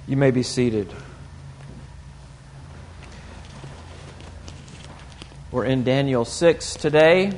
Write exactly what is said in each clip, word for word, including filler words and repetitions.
You may be seated. We're in Daniel six today.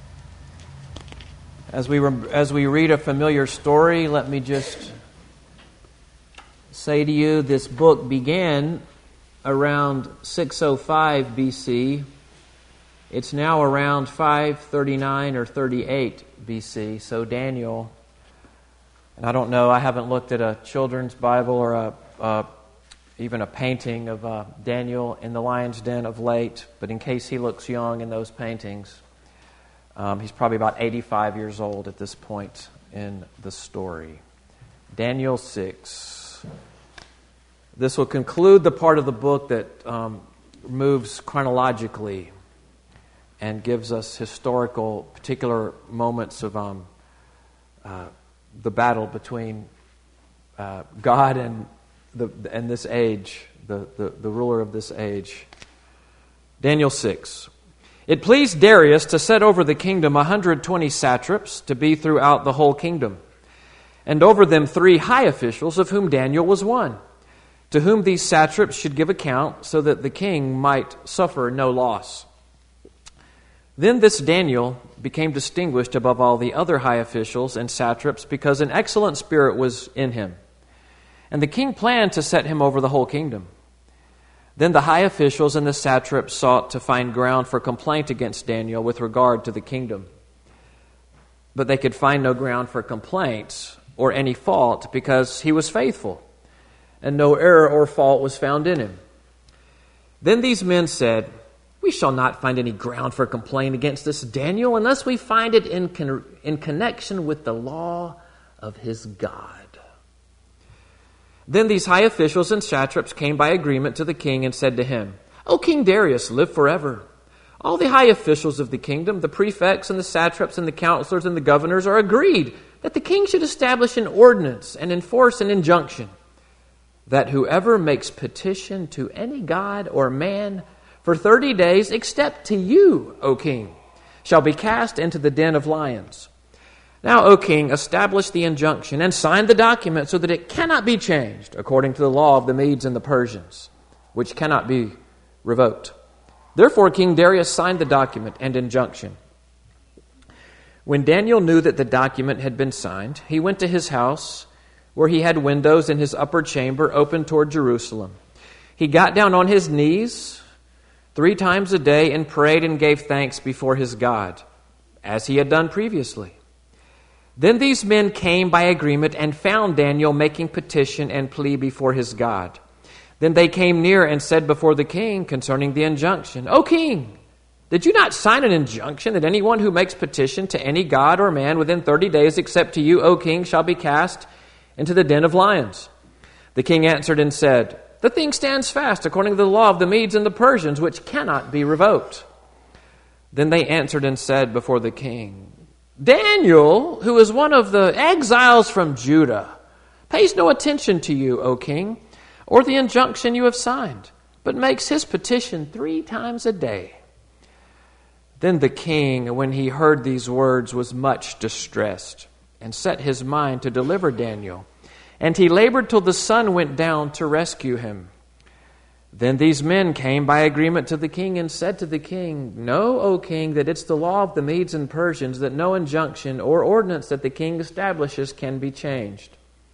As we re- as we read a familiar story, let me just say to you, this book began around six oh five B C. It's now around five thirty-nine or thirty-eight B C. So Daniel, and I don't know, I haven't looked at a children's Bible or a, a even a painting of uh, Daniel in the lion's den of late, but in case he looks young in those paintings, um, he's probably about eighty-five years old at this point in the story. Daniel six. This will conclude the part of the book that um, moves chronologically and gives us historical, particular moments of um, uh, the battle between uh, God and the and this age, the, the, the ruler of this age. Daniel six. It pleased Darius to set over the kingdom one hundred twenty satraps to be throughout the whole kingdom, and over them three high officials, of whom Daniel was one, to whom these satraps should give account, so that the king might suffer no loss. Then this Daniel became distinguished above all the other high officials and satraps, because an excellent spirit was in him. And the king planned to set him over the whole kingdom. Then the high officials and the satraps sought to find ground for complaint against Daniel with regard to the kingdom. But they could find no ground for complaint or any fault, because he was faithful, and no error or fault was found in him. Then these men said, "We shall not find any ground for complaint against this Daniel unless we find it in, con- in connection with the law of his God." Then these high officials and satraps came by agreement to the king and said to him, "O King Darius, live forever. All the high officials of the kingdom, the prefects and the satraps and the counselors and the governors, are agreed that the king should establish an ordinance and enforce an injunction, that whoever makes petition to any god or man for thirty days, except to you, O king, shall be cast into the den of lions. Now, O king, establish the injunction and sign the document so that it cannot be changed, according to the law of the Medes and the Persians, which cannot be revoked." Therefore King Darius signed the document and injunction. When Daniel knew that the document had been signed, he went to his house, where he had windows in his upper chamber open toward Jerusalem. He got down on his knees three times a day and prayed and gave thanks before his God, as he had done previously. Then these men came by agreement and found Daniel making petition and plea before his God. Then they came near and said before the king concerning the injunction, "O king, did you not sign an injunction that anyone who makes petition to any god or man within thirty days, except to you, O king, shall be cast into the den of lions?" The king answered and said, "The thing stands fast according to the law of the Medes and the Persians, which cannot be revoked." Then they answered and said before the king, "Daniel, who is one of the exiles from Judah, pays no attention to you, O king, or the injunction you have signed, but makes his petition three times a day." Then the king, when he heard these words, was much distressed, and set his mind to deliver Daniel. And he labored till the sun went down to rescue him. Then these men came by agreement to the king and said to the king, "Know, O king, that it's the law of the Medes and Persians that no injunction or ordinance that the king establishes can be changed."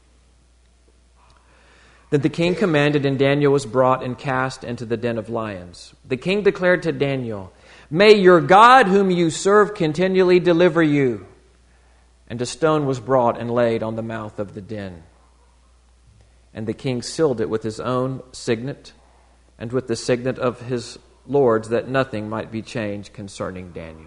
Then the king commanded, and Daniel was brought and cast into the den of lions. The king declared to Daniel, "May your God whom you serve continually deliver you." And a stone was brought and laid on the mouth of the den. And the king sealed it with his own signet and with the signet of his lords, that nothing might be changed concerning Daniel.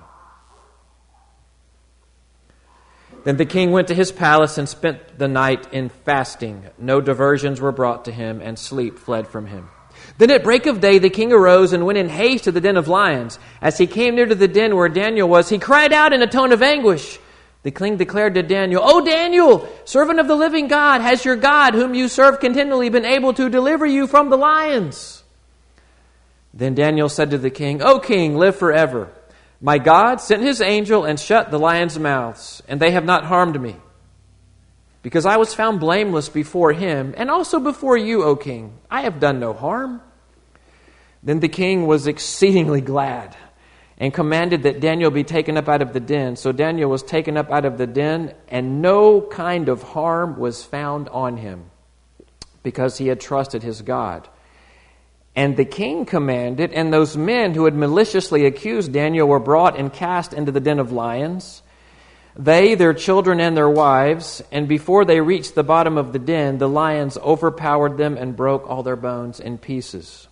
Then the king went to his palace and spent the night in fasting. No diversions were brought to him, and sleep fled from him. Then at break of day the king arose and went in haste to the den of lions. As he came near to the den where Daniel was, he cried out in a tone of anguish. The king declared to Daniel, "O Daniel, servant of the living God, has your God, whom you serve continually, been able to deliver you from the lions?" Then Daniel said to the king, "O king, live forever. My God sent his angel and shut the lions' mouths, and they have not harmed me. because I was found blameless before him, and also before you, O king. I have done no harm." Then the king was exceedingly glad, and commanded that Daniel be taken up out of the den. So Daniel was taken up out of the den, and no kind of harm was found on him, because he had trusted his God. And the king commanded, and those men who had maliciously accused Daniel were brought and cast into the den of lions, they, their children, and their wives. And before they reached the bottom of the den, the lions overpowered them and broke all their bones in pieces.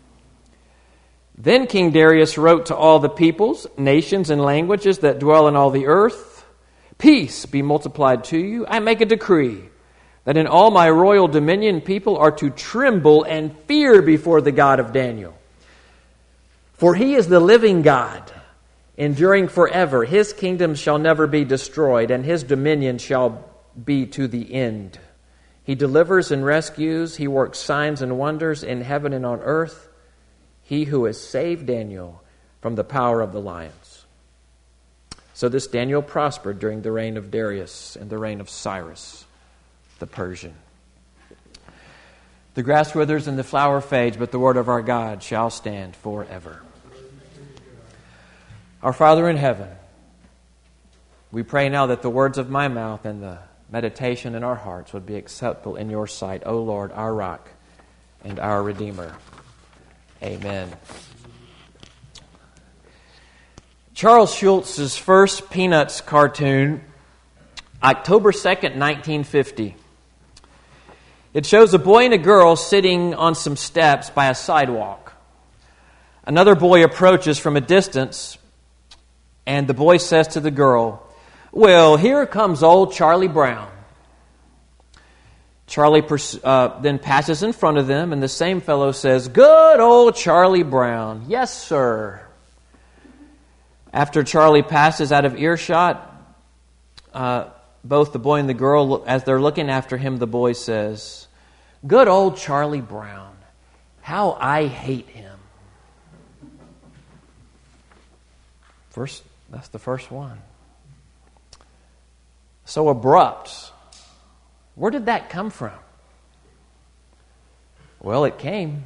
Then King Darius wrote to all the peoples, nations, and languages that dwell in all the earth, "Peace be multiplied to you. I make a decree that in all my royal dominion people are to tremble and fear before the God of Daniel. For he is the living God, enduring forever. His kingdom shall never be destroyed, and his dominion shall be to the end. He delivers and rescues. He works signs and wonders in heaven and on earth. He who has saved Daniel from the power of the lions." So this Daniel prospered during the reign of Darius and the reign of Cyrus the Persian. The grass withers and the flower fades, but the word of our God shall stand forever. Our Father in heaven, we pray now that the words of my mouth and the meditation in our hearts would be acceptable in your sight, O Lord, our rock and our Redeemer. Amen. Charles Schulz's first Peanuts cartoon, October second, nineteen fifty. It shows a boy and a girl sitting on some steps by a sidewalk. Another boy approaches from a distance, and the boy says to the girl, "Well, here comes old Charlie Brown." Charlie pers- uh, then passes in front of them, and the same fellow says, "Good old Charlie Brown. Yes, sir." After Charlie passes out of earshot, uh, both the boy and the girl, as they're looking after him, the boy says, "Good old Charlie Brown. How I hate him." First, that's the first one. So abrupt. Where did that come from? Well, it came.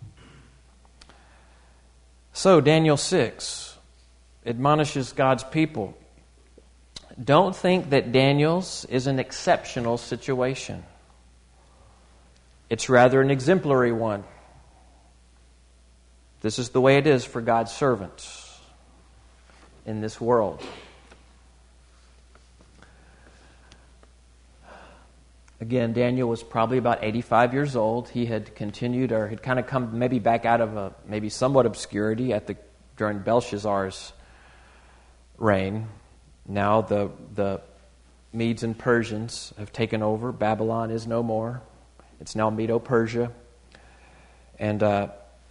So Daniel six admonishes God's people. Don't think that Daniel's is an exceptional situation. It's rather an exemplary one. This is the way it is for God's servants in this world. Again, Daniel was probably about eighty-five years old. He had continued, or had kind of come maybe back out of a maybe somewhat obscurity at the during Belshazzar's reign. Now the the Medes and Persians have taken over. Babylon is no more. It's now Medo-Persia. And uh,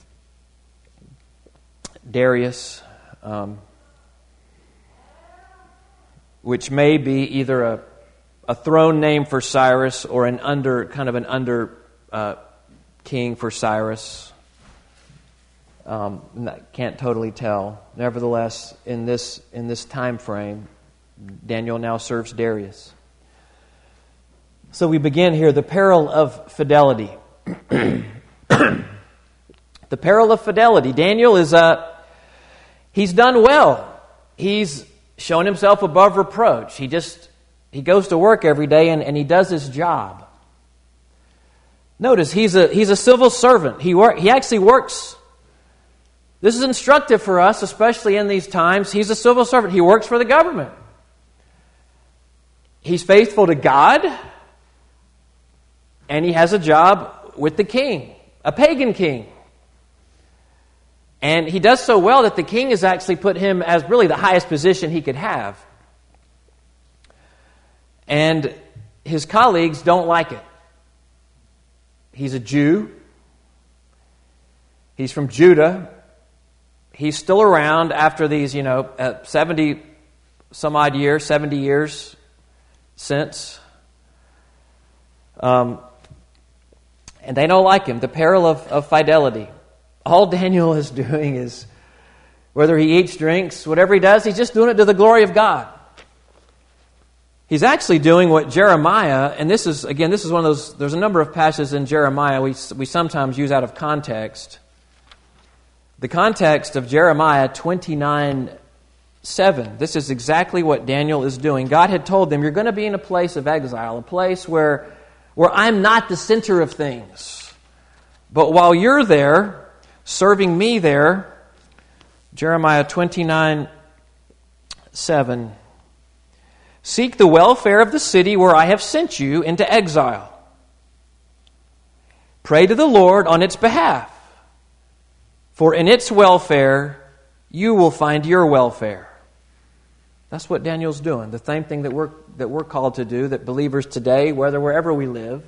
Darius, um, which may be either a a throne name for Cyrus or an under kind of an under uh, king for Cyrus. Um, can't totally tell. Nevertheless, in this in this time frame, Daniel now serves Darius. So we begin here, the peril of fidelity. The peril of fidelity. Daniel is uh, he's done well. He's shown himself above reproach. He just He goes to work every day and, and he does his job. Notice, he's a he's a civil servant. He work, he actually works. This is instructive for us, especially in these times. He's a civil servant. He works for the government. He's faithful to God, and he has a job with the king, a pagan king. And he does so well that the king has actually put him as really the highest position he could have. And his colleagues don't like it. He's a Jew. He's from Judah. He's still around after these, you know, uh, seventy some odd years, seventy years since. Um, and they don't like him. The peril of, of fidelity. All Daniel is doing is, whether he eats, drinks, whatever he does, he's just doing it to the glory of God. He's actually doing what Jeremiah, and this is, again, this is one of those, there's a number of passages in Jeremiah we, we sometimes use out of context. The context of Jeremiah twenty-nine seven, this is exactly what Daniel is doing. God had told them, you're going to be in a place of exile, a place where, where I'm not the center of things. But while you're there, serving me there, Jeremiah twenty-nine seven, seek the welfare of the city where I have sent you into exile. Pray to the Lord on its behalf, for in its welfare you will find your welfare. That's what Daniel's doing. The same thing that we're that we're called to do, that believers today, whether wherever we live.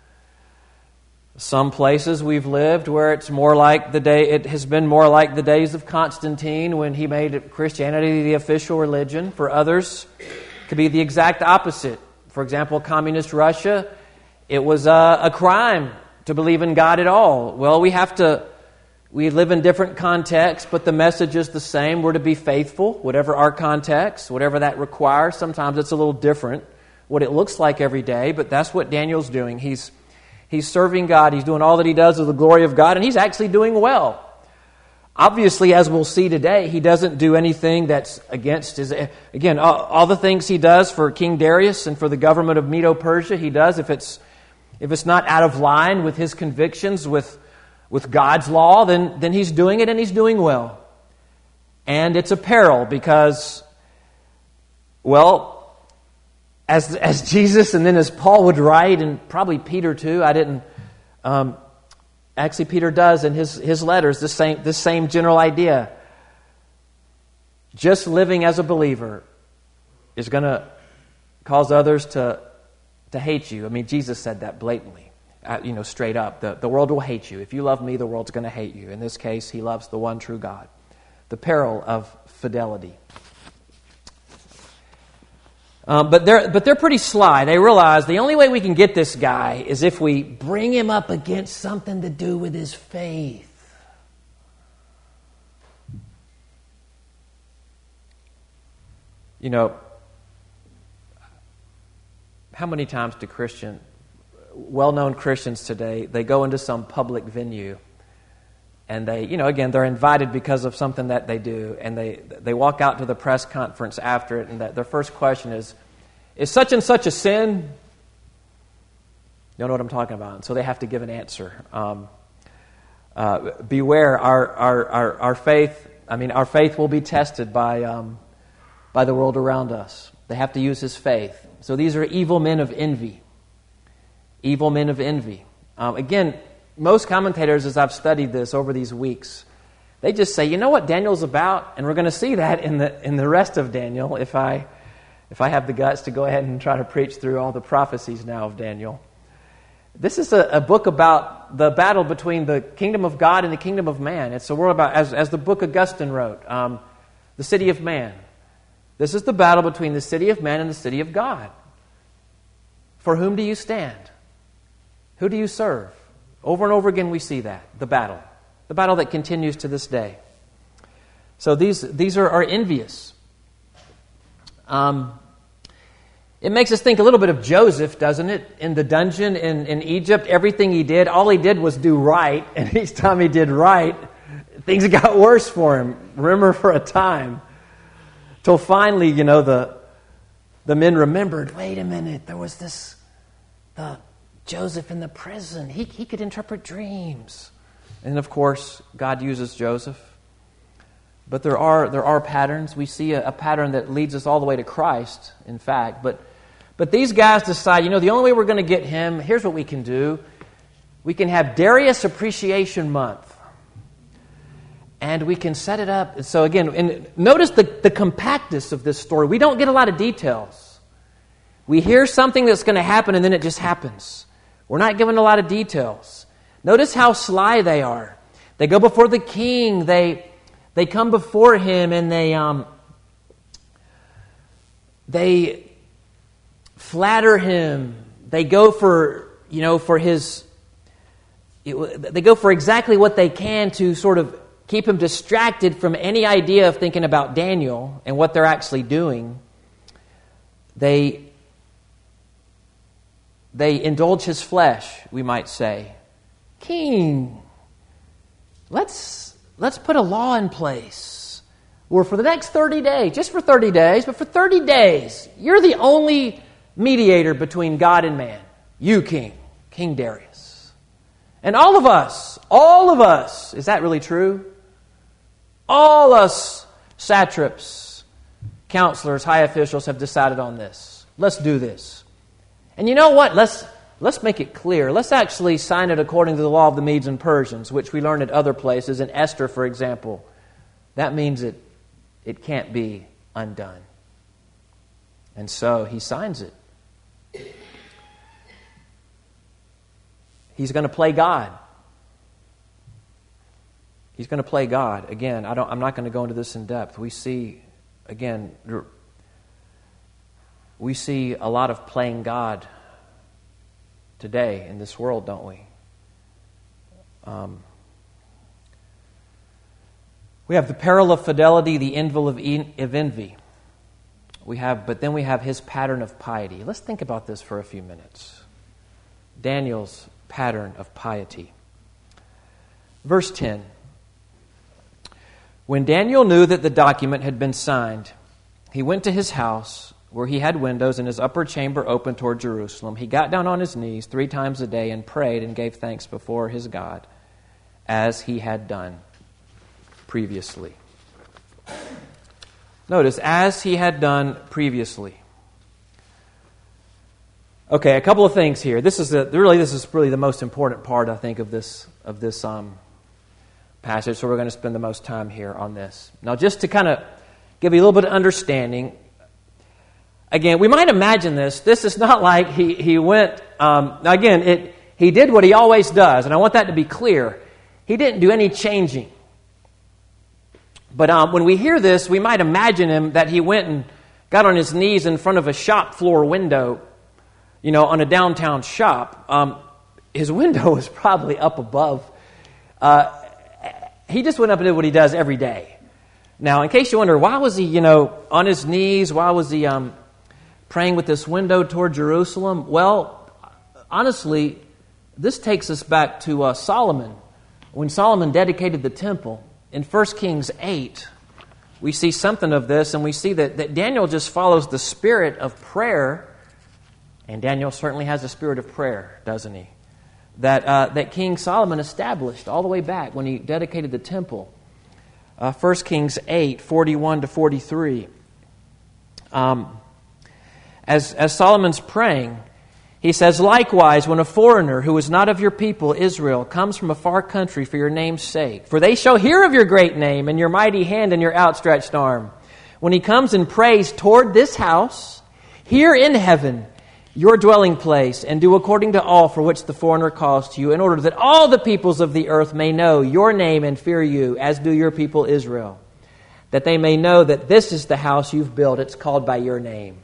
Some places we've lived where it's more like the day it has been more like the days of Constantine when he made Christianity the official religion. For others, it could be the exact opposite. For example, communist Russia, it was a, a crime to believe in God at all. Well, we have to We live in different contexts, but the message is the same. We're to be faithful, whatever our context, whatever that requires. Sometimes it's a little different, what it looks like every day, but that's what Daniel's doing. He's he's serving God. He's doing all that he does with the glory of God, and he's actually doing well. Obviously, as we'll see today, he doesn't do anything that's against his... Again, all, all the things he does for King Darius and for the government of Medo-Persia, he does if it's if it's not out of line with his convictions, with... with God's law, then, then he's doing it and he's doing well. And it's a peril because, well, as as Jesus and then as Paul would write, and probably Peter too, I didn't, um, actually Peter does in his, his letters, the same, this same general idea. Just living as a believer is going to cause others to, to hate you. I mean, Jesus said that blatantly. Uh, you know, straight up. The, the world will hate you. If you love me, the world's going to hate you. In this case, he loves the one true God. The peril of fidelity. Um, but they're but they're pretty sly. They realize the only way we can get this guy is if we bring him up against something to do with his faith. You know, how many times do Christians... well-known Christians today, they go into some public venue and they, you know, again, they're invited because of something that they do, and they they walk out to the press conference after it, and that their first question is, is such and such a sin? You know what I'm talking about? And so they have to give an answer. Um, uh, beware, our, our our our faith, I mean, our faith will be tested by um, by the world around us. They have to use his faith. So these are evil men of envy. Evil men of envy. Um, again, most commentators, as I've studied this over these weeks, they just say, you know what Daniel's about? And we're going to see that in the in the rest of Daniel, if I if I have the guts to go ahead and try to preach through all the prophecies now of Daniel. This is a, a book about the battle between the kingdom of God and the kingdom of man. It's a world about, as, as the book Augustine wrote, um, the city of man. This is the battle between the city of man and the city of God. For whom do you stand? Who do you serve? Over and over again we see that, the battle. The battle that continues to this day. So these these are, are envious. Um, it makes us think a little bit of Joseph, doesn't it? In the dungeon in, in Egypt, everything he did, all he did was do right. And each time he did right, things got worse for him. Remember, for a time. Till finally, you know, the the men remembered, wait a minute, there was this... the Joseph in the prison. He he could interpret dreams. And of course, God uses Joseph. But there are there are patterns. We see a, a pattern that leads us all the way to Christ, in fact. But but these guys decide, you know, the only way we're going to get him, here's what we can do. We can have Darius Appreciation Month. And we can set it up. So again, and notice the, the compactness of this story. We don't get a lot of details. We hear something that's going to happen and then it just happens. We're not given a lot of details. Notice how sly they are. They go before the king. They they come before him and they um they flatter him. They go for you know for his. They go for exactly what they can to sort of keep him distracted from any idea of thinking about Daniel and what they're actually doing. They they indulge his flesh, we might say. King, let's let's put a law in place where for the next thirty days, just for thirty days, but for thirty days, you're the only mediator between God and man. You, King, King Darius. And all of us, all of us, is that really true? All us satraps, counselors, high officials have decided on this. Let's do this. And you know what? Let's let's make it clear. Let's actually sign it according to the law of the Medes and Persians, which we learn at other places. In Esther, for example, that means it, it can't be undone. And so he signs it. He's going to play God. He's going to play God. Again, I don't, I'm not going to go into this in depth. We see, again, we see a lot of playing God today in this world, don't we? Um, we have the peril of fidelity, the evil of, en- of envy. We have, but then we have his pattern of piety. Let's think about this for a few minutes. Daniel's pattern of piety. Verse ten. When Daniel knew that the document had been signed, he went to his house, where he had windows and his upper chamber open toward Jerusalem. He got down on his knees three times a day and prayed and gave thanks before his God, as he had done previously. Notice, as he had done previously. Okay, a couple of things here. This is the, really this is really the most important part, I think, of this of this um, passage. So we're going to spend the most time here on this. Now, just to kind of give you a little bit of understanding. Again, we might imagine this. This is not like he he went. Um, now, again, it he did what he always does, and I want that to be clear. He didn't do any changing. But um, when we hear this, we might imagine him that he went and got on his knees in front of a shop floor window, you know, on a downtown shop. Um, his window was probably up above. Uh, he just went up and did what he does every day. Now, in case you wonder, why was he, you know, on his knees? Why was he um, praying with this window toward Jerusalem? Well, honestly, this takes us back to uh, Solomon. When Solomon dedicated the temple, in First Kings eight, we see something of this, and we see that, that Daniel just follows the spirit of prayer, and Daniel certainly has a spirit of prayer, doesn't he? That uh, that King Solomon established all the way back when he dedicated the temple. Uh, First Kings eight, forty-one to forty-three. Um, as, as Solomon's praying, he says, "Likewise, when a foreigner who is not of your people, Israel, comes from a far country for your name's sake, for they shall hear of your great name and your mighty hand and your outstretched arm. When he comes and prays toward this house, here in heaven, your dwelling place, and do according to all for which the foreigner calls to you, in order that all the peoples of the earth may know your name and fear you, as do your people Israel, that they may know that this is the house you've built. It's called by your name."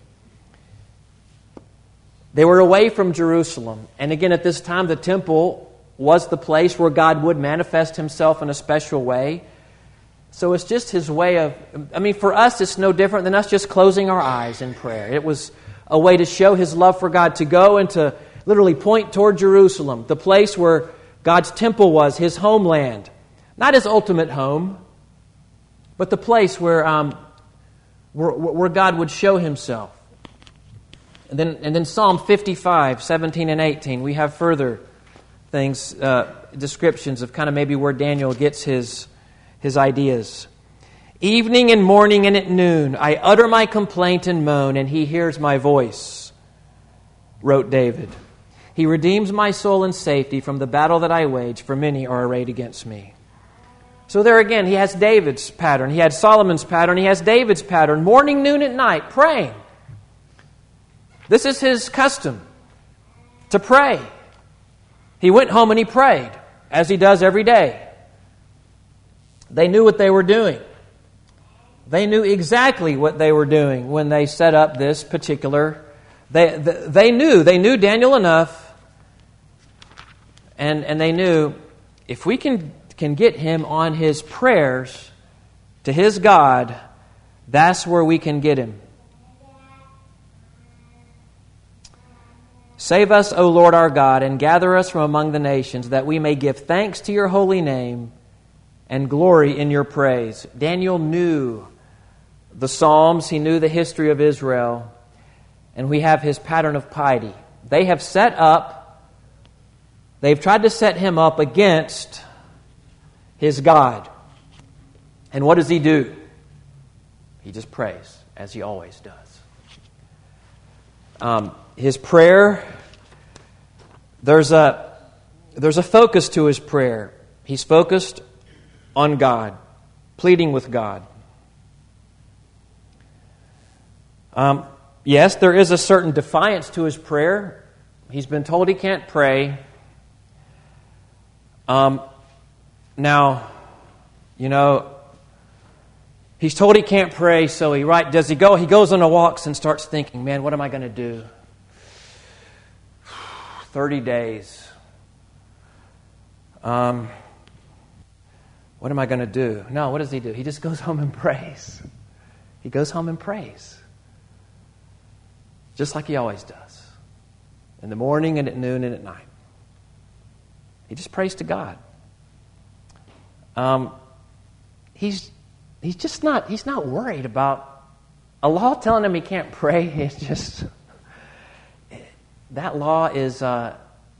They were away from Jerusalem. And again, at this time, the temple was the place where God would manifest himself in a special way. So it's just his way of, I mean, for us, it's no different than us just closing our eyes in prayer. It was a way to show his love for God, to go and to literally point toward Jerusalem, the place where God's temple was, his homeland. Not his ultimate home, but the place where, um, where, where God would show himself. And then, and then Psalm fifty-five, seventeen and eighteen, we have further things, uh, descriptions of kind of maybe where Daniel gets his, his ideas. "Evening and morning and at noon, I utter my complaint and moan, and he hears my voice," wrote David. "He redeems my soul in safety from the battle that I wage, for many are arrayed against me." So there again, he has David's pattern. He had Solomon's pattern. He has David's pattern. Morning, noon, at night, praying. This is his custom, to pray. He went home and he prayed, as he does every day. They knew what they were doing. They knew exactly what they were doing when they set up this particular... They, they knew, they knew Daniel enough, and, and they knew if we can, can get him on his prayers to his God, that's where we can get him. Save us, O Lord our God, and gather us from among the nations, that we may give thanks to your holy name and glory in your praise. Daniel knew the Psalms. He knew the history of Israel. And we have his pattern of piety. They have set up, they've tried to set him up against his God. And what does he do? He just prays, as he always does. Um, his prayer, there's a, there's a focus to his prayer. He's focused on God, pleading with God. Um, yes, there is a certain defiance to his prayer. He's been told he can't pray. Um, now, you know, he's told he can't pray, so he right does he go? He goes on the walks and starts thinking, man, what am I going to do? Thirty days. Um, what am I going to do? No, what does he do? He just goes home and prays. He goes home and prays, just like he always does, in the morning and at noon and at night. He just prays to God. Um, he's he's just not he's not worried about a law telling him he can't pray. It's just that law is uh,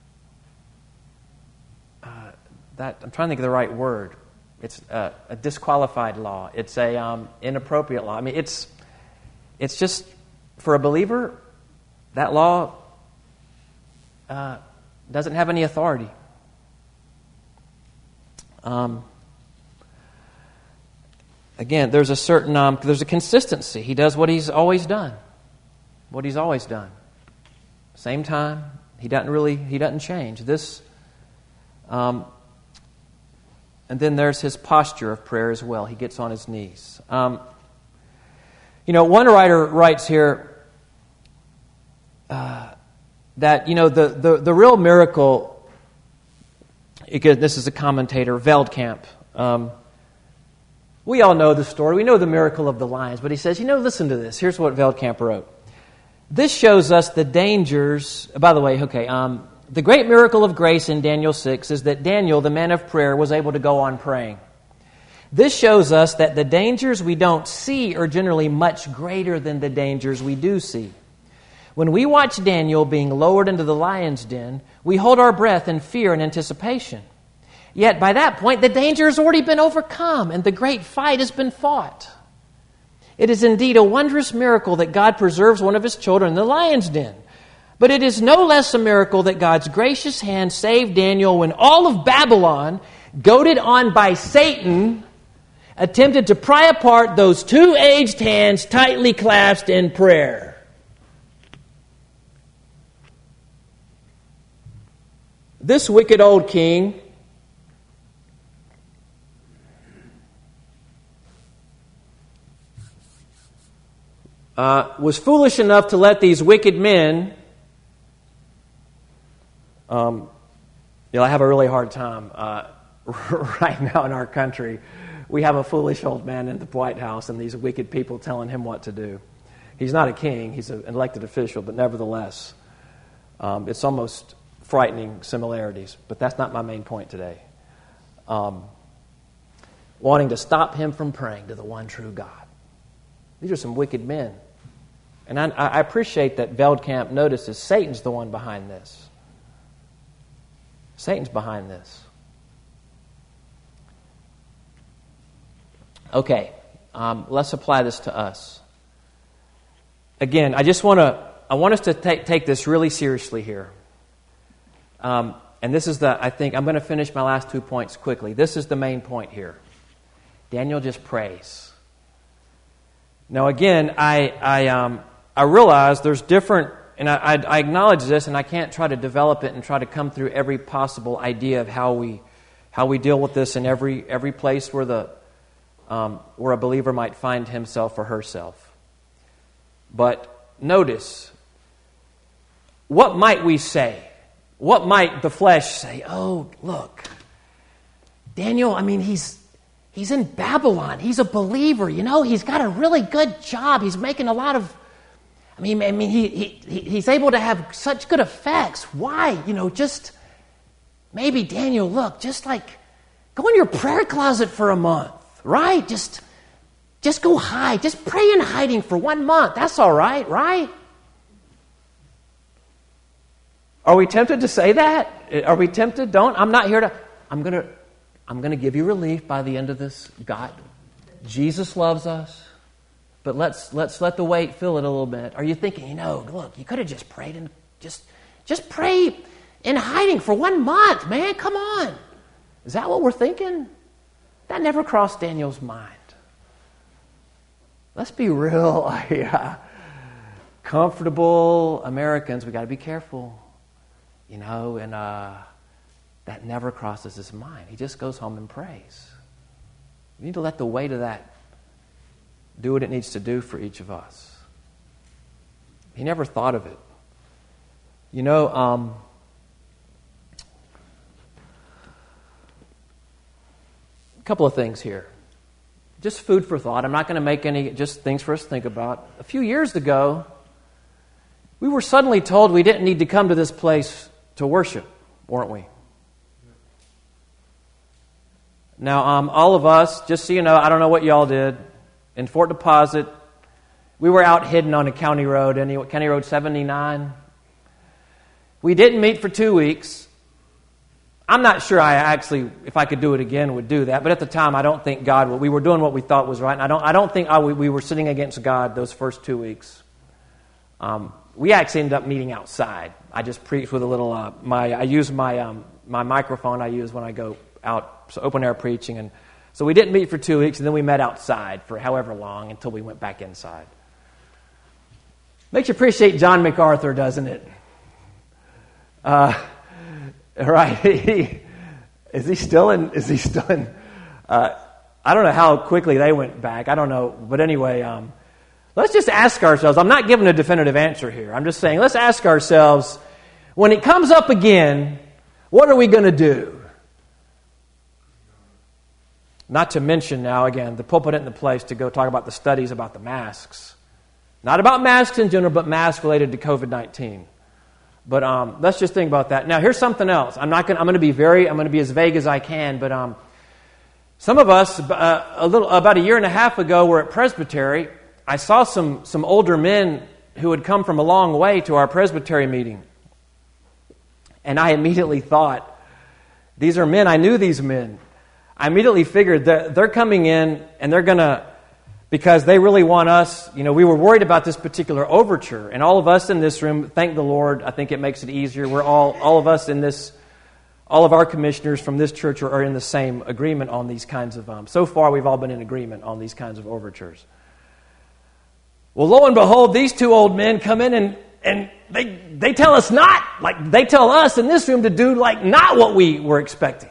uh, that I'm trying to think of the right word. It's a, a disqualified law. It's a um, inappropriate law. I mean, it's it's just for a believer, that law uh, doesn't have any authority. Um, again, there's a certain um, there's a consistency. He does what he's always done, what he's always done. Same time, he doesn't really he doesn't change this. Um, and then there's his posture of prayer as well. He gets on his knees. Um, you know, one writer writes here uh, that you know the the, the real miracle. Again, this is a commentator, Veldkamp. Um, we all know the story. We know the miracle of the lions. But he says, you know, listen to this. Here's what Veldkamp wrote. This shows us the dangers. By the way, okay, um, the great miracle of grace in Daniel six is that Daniel, the man of prayer, was able to go on praying. This shows us that the dangers we don't see are generally much greater than the dangers we do see. When we watch Daniel being lowered into the lion's den, we hold our breath in fear and anticipation. Yet by that point, the danger has already been overcome and the great fight has been fought. It is indeed a wondrous miracle that God preserves one of his children in the lion's den. But it is no less a miracle that God's gracious hand saved Daniel when all of Babylon, goaded on by Satan, attempted to pry apart those two aged hands tightly clasped in prayer. This wicked old king uh, was foolish enough to let these wicked men, um, you know, I have a really hard time uh, right now in our country. We have a foolish old man in the White House and these wicked people telling him what to do. He's not a king, he's an elected official, but nevertheless, um, it's almost frightening similarities, but that's not my main point today. Um, wanting to stop him from praying to the one true God. These are some wicked men. And I, I appreciate that Veldkamp notices Satan's the one behind this. Satan's behind this. Okay, um, let's apply this to us. Again, I just want to, I want us to take, take this really seriously here. Um, and this is the, I think, I'm going to finish my last two points quickly. This is the main point here. Daniel just prays. Now, again, I I, um, I realize there's different, and I, I, I acknowledge this, and I can't try to develop it and try to come through every possible idea of how we how we deal with this in every every place where the um, where a believer might find himself or herself. But notice, what might we say? What might the flesh say? Oh, look, Daniel, I mean, he's he's in Babylon. He's a believer, you know. He's got a really good job. He's making a lot of... I mean, I mean, he, he he's able to have such good effects. Why? You know, just maybe, Daniel, look, just like go in your prayer closet for a month, right? Just, just go hide. Just pray in hiding for one month. That's all right, right? Are we tempted to say that? Are we tempted? Don't. I'm not here to. I'm gonna. I'm gonna give you relief by the end of this. God, Jesus loves us. But let's let's let the weight fill it a little bit. Are you thinking, you know, look, you could have just prayed and just just pray in hiding for one month, man. Come on. Is that what we're thinking? That never crossed Daniel's mind. Let's be real, yeah, comfortable Americans. We got to be careful, you know, and uh, that never crosses his mind. He just goes home and prays. We need to let the weight of that do what it needs to do for each of us. He never thought of it. You know, um, a couple of things here. Just food for thought. I'm not going to make any, just things for us to think about. A few years ago, we were suddenly told we didn't need to come to this place to worship, weren't we? Now, um, all of us, just so you know, I don't know what y'all did. In Fort Deposit, we were out hidden on a county road, any, County Road seventy-nine. We didn't meet for two weeks. I'm not sure I actually, if I could do it again, would do that. But at the time, I don't think God would. We were doing what we thought was right. And I don't I don't think I, we, we were sitting against God those first two weeks. Um, we actually ended up meeting outside. I just preached with a little, uh, my I use my um, my microphone I use when I go out, so open air preaching. And so we didn't meet for two weeks, and then we met outside for however long until we went back inside. Makes you appreciate John MacArthur, doesn't it? Uh, right? is he still in? Is he still in? Uh, I don't know how quickly they went back. I don't know, but anyway, um, let's just ask ourselves. I'm not giving a definitive answer here. I'm just saying, let's ask ourselves: when it comes up again, what are we going to do? Not to mention now, again, the pulpit isn't the place to go talk about the studies about the masks. Not about masks in general, but masks related to covid nineteen. But um, let's just think about that. Now, here's something else. I'm not going. I'm going to be very. I'm going to be as vague as I can. But um, some of us, uh, a little about a year and a half ago, were at Presbytery. I saw some some older men who had come from a long way to our Presbytery meeting, and I immediately thought, these are men. I knew these men. I immediately figured that they're coming in and they're going to, because they really want us, you know, we were worried about this particular overture. And all of us in this room, thank the Lord, I think it makes it easier. We're all, all of us in this, all of our commissioners from this church are, are in the same agreement on these kinds of, um, so far we've all been in agreement on these kinds of overtures. Well, lo and behold, these two old men come in and, and they, they tell us not, like they tell us in this room to do like not what we were expecting.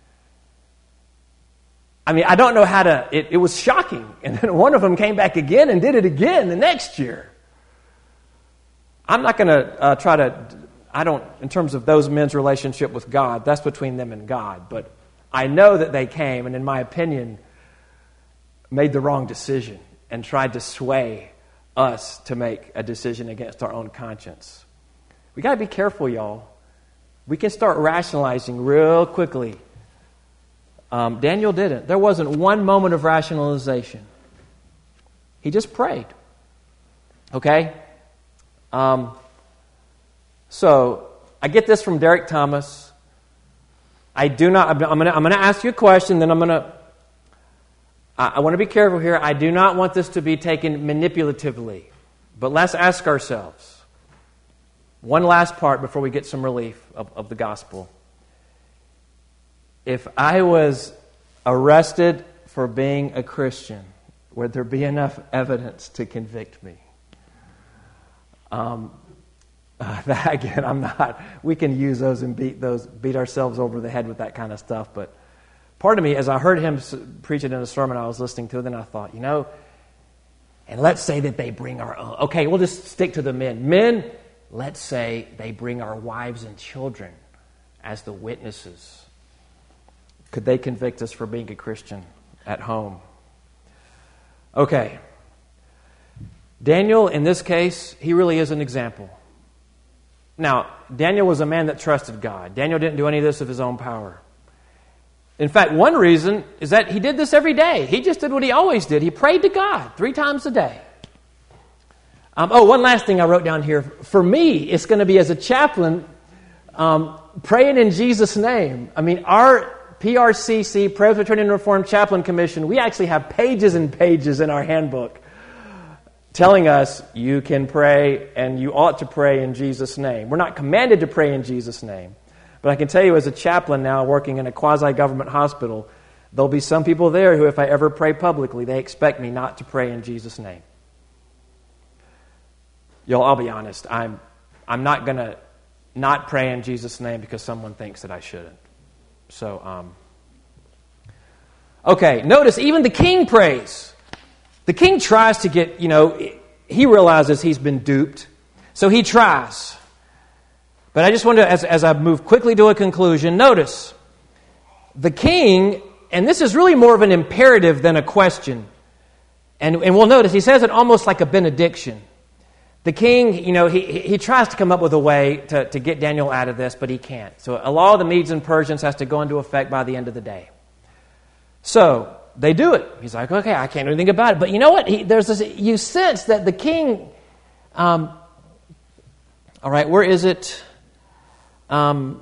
I mean, I don't know how to, it, it was shocking. And then one of them came back again and did it again the next year. I'm not going to uh, try to, I don't, in terms of those men's relationship with God, that's between them and God. But I know that they came and, in my opinion, made the wrong decision and tried to sway us to make a decision against our own conscience. We got to be careful, y'all. We can start rationalizing real quickly. Um, Daniel didn't. There wasn't one moment of rationalization. He just prayed. Okay? Um, so, I get this from Derek Thomas. I do not, I'm going to I'm going to ask you a question, then I'm going to, I, I want to be careful here. I do not want this to be taken manipulatively. But let's ask ourselves, one last part before we get some relief of, of the gospel. If I was arrested for being a Christian, would there be enough evidence to convict me? Um, uh, that again, I'm not. We can use those and beat those, beat ourselves over the head with that kind of stuff. But part of me, as I heard him preach it in a sermon I was listening to, then I thought, you know, and let's say that they bring our own. Okay, we'll just stick to the men. Men, let's say they bring our wives and children as the witnesses. Could they convict us for being a Christian at home? Okay. Daniel, in this case, he really is an example. Now, Daniel was a man that trusted God. Daniel didn't do any of this of his own power. In fact, one reason is that he did this every day. He just did what he always did. He prayed to God three times a day. Um, oh, one last thing I wrote down here. For me, it's going to be as a chaplain, um, praying in Jesus' name. I mean, our P R C C, Presbyterian Reformed Chaplain Commission, we actually have pages and pages in our handbook telling us you can pray and you ought to pray in Jesus' name. We're not commanded to pray in Jesus' name. But I can tell you as a chaplain now working in a quasi-government hospital, there'll be some people there who if I ever pray publicly, they expect me not to pray in Jesus' name. Y'all, I'll be honest, I'm I'm not going to not pray in Jesus' name because someone thinks that I shouldn't. So, um, okay, notice even the king prays. The king tries to get, you know, he realizes he's been duped, so he tries. But I just want to, as, as I move quickly to a conclusion, notice the king, and this is really more of an imperative than a question, and, and we'll notice he says it almost like a benediction. The king, you know, he, he tries to come up with a way to, to get Daniel out of this, but he can't. So a law of the Medes and Persians has to go into effect by the end of the day. So they do it. He's like, okay, I can't do anything about it. But you know what? He, there's this, you sense that the king, um, all right, where is it? Um,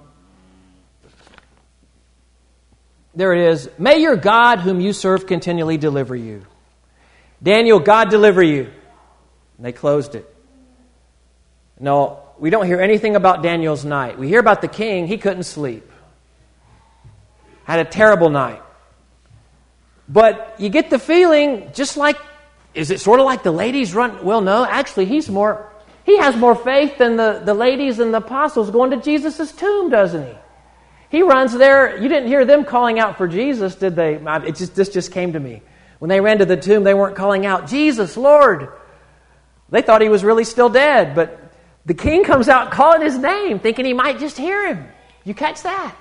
there it is. May your God whom you serve continually deliver you. Daniel, God deliver you. And they closed it. No, we don't hear anything about Daniel's night. We hear about the king. He couldn't sleep. Had a terrible night. But you get the feeling, just like, is it sort of like the ladies run? Well, no, actually, he's more, he has more faith than the, the ladies and the apostles going to Jesus' tomb, doesn't he? He runs there. You didn't hear them calling out for Jesus, did they? It just, this just came to me. When they ran to the tomb, they weren't calling out, Jesus, Lord. They thought he was really still dead, but the king comes out calling his name, thinking he might just hear him. You catch that?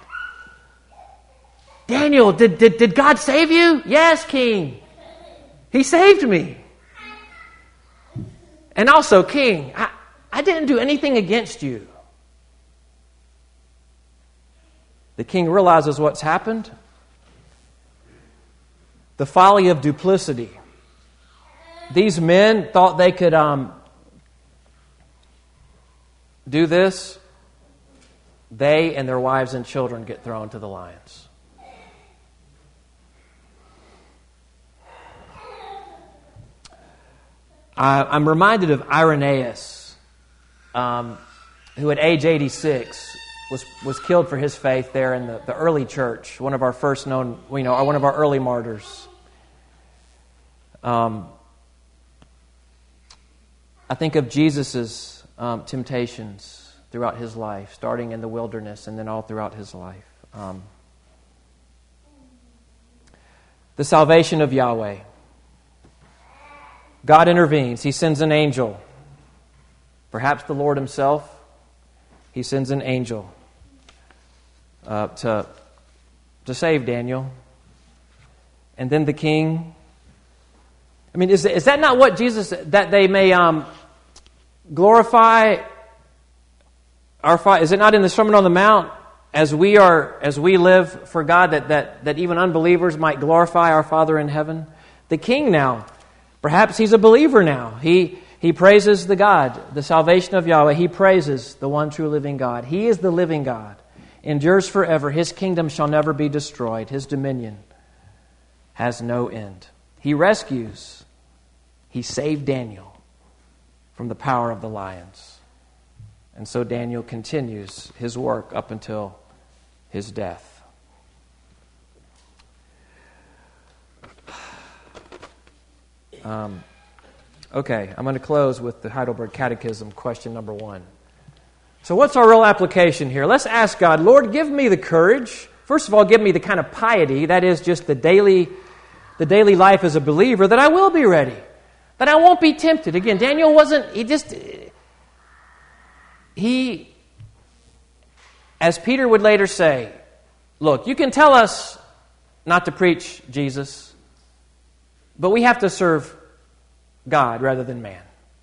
Daniel, did, did, did God save you? Yes, king. He saved me. And also, king, I, I didn't do anything against you. The king realizes what's happened. The folly of duplicity. These men thought they could um, do this. They and their wives and children get thrown to the lions. I, I'm reminded of Irenaeus, um, who at age eighty-six was was killed for his faith there in the, the early church. One of our first known, you know, one of our early martyrs. Um. I think of Jesus' um, temptations throughout his life, starting in the wilderness and then all throughout his life. Um, the salvation of Yahweh. God intervenes. He sends an angel. Perhaps the Lord himself. He sends an angel uh, to, to save Daniel. And then the king. I mean, is, is that not what Jesus, that they may um, glorify our Father? Is it not in the Sermon on the Mount, as we are, as we live for God, that, that, that even unbelievers might glorify our Father in heaven? The king now, perhaps he's a believer now. He, he praises the God, the salvation of Yahweh. He praises the one true living God. He is the living God, endures forever. His kingdom shall never be destroyed. His dominion has no end. He rescues. He saved Daniel from the power of the lions. And so Daniel continues his work up until his death. Um, okay, I'm going to close with the Heidelberg Catechism, question number one. So what's our real application here? Let's ask God, Lord, give me the courage. First of all, give me the kind of piety, that is just the daily the daily life as a believer, that I will be ready, that I won't be tempted. Again, Daniel wasn't, he just, he, as Peter would later say, look, you can tell us not to preach Jesus, but we have to serve God rather than man.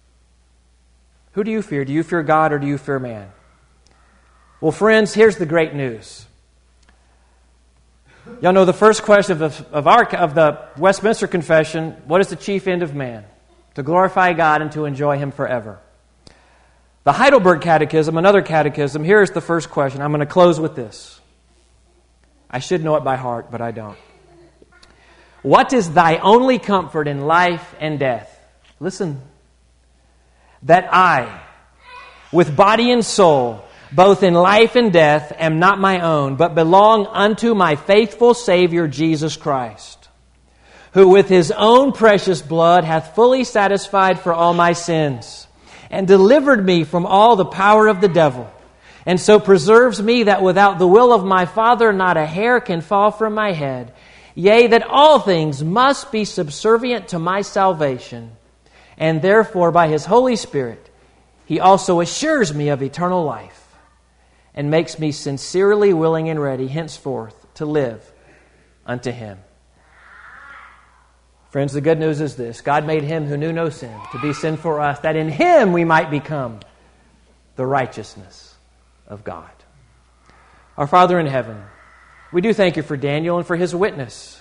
Who do you fear? Do you fear God or do you fear man? Well, friends, here's the great news. Y'all know the first question of, of, our, of the Westminster Confession, what is the chief end of man? To glorify God and to enjoy Him forever. The Heidelberg Catechism, another catechism, here is the first question. I'm going to close with this. I should know it by heart, but I don't. What is thy only comfort in life and death? Listen. That I, with body and soul, both in life and death, am not my own, but belong unto my faithful Savior Jesus Christ, who with His own precious blood hath fully satisfied for all my sins, and delivered me from all the power of the devil, and so preserves me that without the will of my Father not a hair can fall from my head, yea, that all things must be subservient to my salvation, and therefore by His Holy Spirit He also assures me of eternal life, and makes me sincerely willing and ready henceforth to live unto Him. Friends, the good news is this. God made Him who knew no sin to be sin for us, that in Him we might become the righteousness of God. Our Father in heaven, we do thank You for Daniel and for his witness.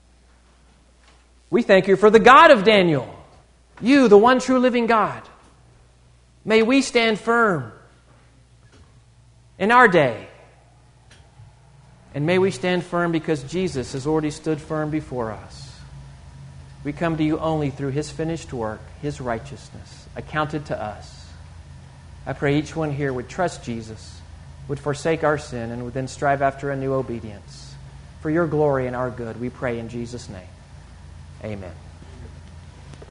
We thank You for the God of Daniel, You, the one true living God. May we stand firm in our day. And may we stand firm because Jesus has already stood firm before us. We come to You only through His finished work, His righteousness, accounted to us. I pray each one here would trust Jesus, would forsake our sin, and would then strive after a new obedience. For Your glory and our good, we pray in Jesus' name. Amen.